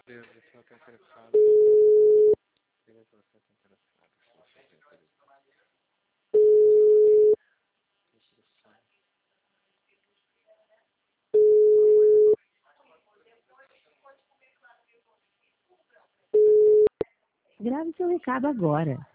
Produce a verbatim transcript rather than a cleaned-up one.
Deus, você está interessado. Diga que você está interessado. Se você está interessado. Grave seu recado agora.